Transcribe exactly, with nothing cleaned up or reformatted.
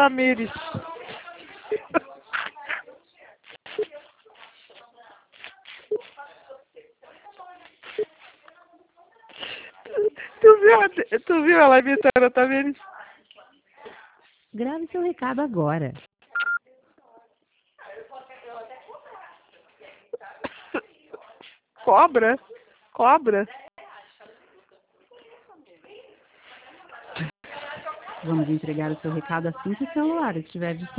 Tamires. Tu viu, a- tu viu ela imitando a Tamires? Grave seu recado agora. Cobra? Cobra? Vamos entregar o seu recado assim que o celular estiver disponível.